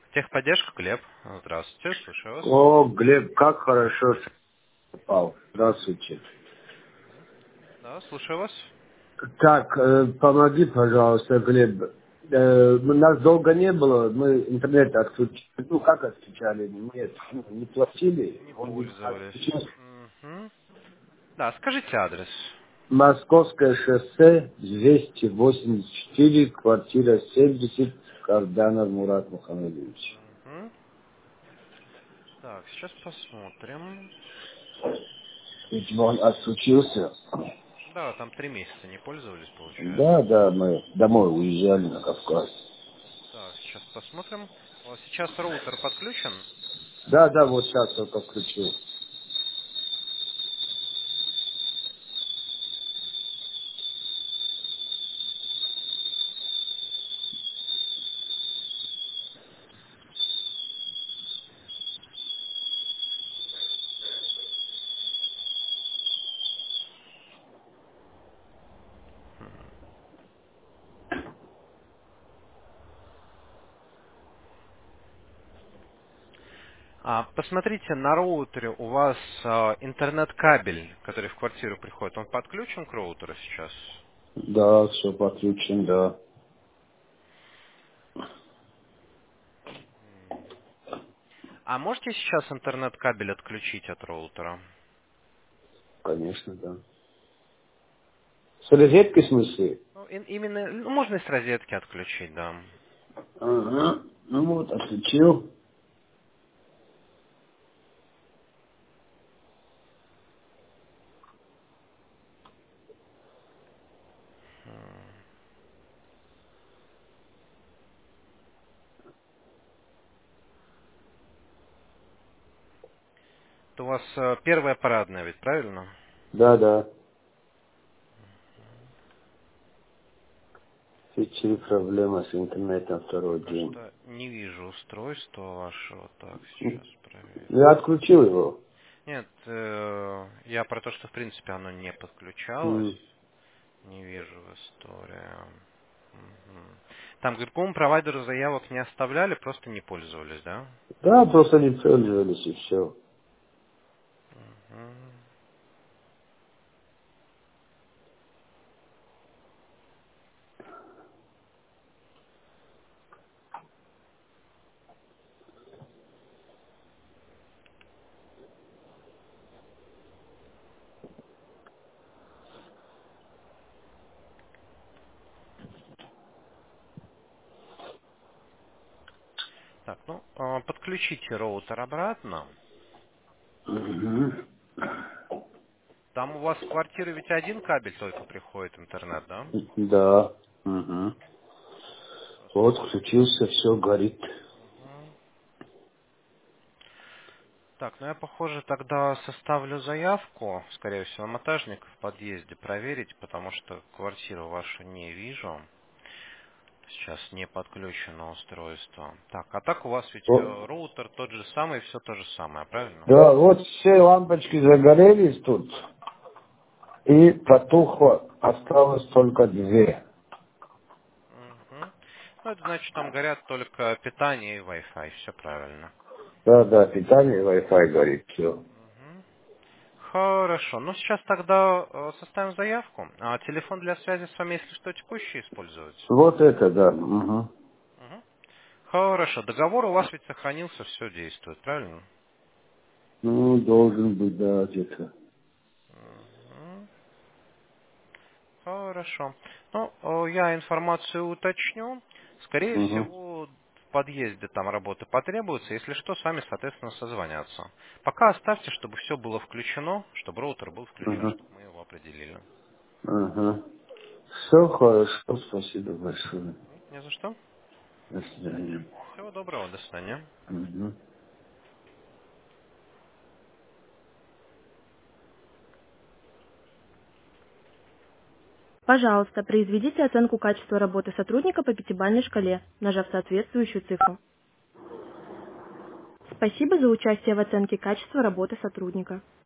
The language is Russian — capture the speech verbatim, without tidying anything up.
Техподдержка, Глеб. Здравствуйте, слушаю вас. О, Глеб, как хорошо что попал. Здравствуйте. Да, слушаю вас. Так, э, помоги, пожалуйста, Глеб. Э, у нас долго не было, мы интернет отключили. Ну, как отключали? Нет, ну, не платили. Не Он ведь пользовались. отключился. Мгм. Да, скажите адрес. Московское шоссе, двести восемьдесят четыре, квартира семьдесят, Карданов Мурат Мухаммедович. Мгм. Так, сейчас посмотрим. Ведь он отключился. Да, там три месяца не пользовались, Да, получается. да, мы домой уезжали на Кавказ. Так, сейчас посмотрим. У вас сейчас роутер подключен? Да, да, вот сейчас только включил. А, посмотрите, на роутере у вас а, интернет-кабель, который в квартиру приходит, он подключен к роутеру сейчас? Да, все подключен, да, А можете сейчас интернет-кабель отключить от роутера? конечно, да. С розеткой в смысле? Ну, и- именно, ну, можно и с розетки отключить, да. Ага, ну вот, отключил. Это у вас э, первая парадная ведь, правильно? Да, да. Фичи проблема с интернетом второй Пока день. что не вижу устройства вашего. Так, сейчас проверю. Я отключил его. Нет, э, я про то, что в принципе оно не подключалось. М. Не вижу в истории. Мгм. Там к другому провайдеру заявок не оставляли, просто не пользовались, да? Да, просто не пользовались и все. Мгм. Так, ну, э, подключите роутер обратно. Мгм. Там у вас в квартире ведь один кабель только приходит, интернет, да? Да. Мгм. Вот, включился, все горит. Мгм. Так, ну я, похоже, тогда составлю заявку, скорее всего, на монтажника в подъезде проверить, потому что квартиру вашу не вижу. Сейчас не подключено устройство. Так, а так у вас ведь О, э, роутер тот же самый, все то же самое, правильно? да, вот все лампочки загорелись тут. И потухло, осталось только две. Мгм. Ну, это значит, там горят только питание и Wi-Fi, все правильно. Да, да, питание, Wi-Fi горит, все. Мгм. Хорошо. Ну, сейчас тогда э, составим заявку. А телефон для связи с вами, если что, текущий используется? Вот это, да. Мгм. Мгм. Хорошо. Договор у вас ведь сохранился, все действует, правильно? Ну, должен быть, да, где-то. Мгм. Хорошо. Ну, э, я информацию уточню. Скорее Угу. всего, в подъезде там работы потребуются. Если что, с вами, соответственно, созвонятся. Пока оставьте, чтобы все было включено, чтобы роутер был включен, Угу. чтобы мы его определили. Угу. Все хорошо, спасибо большое. Не за что. До свидания. Всего доброго. До свидания. Угу. Пожалуйста, произведите оценку качества работы сотрудника по пятибалльной шкале, нажав соответствующую цифру. Спасибо за участие в оценке качества работы сотрудника.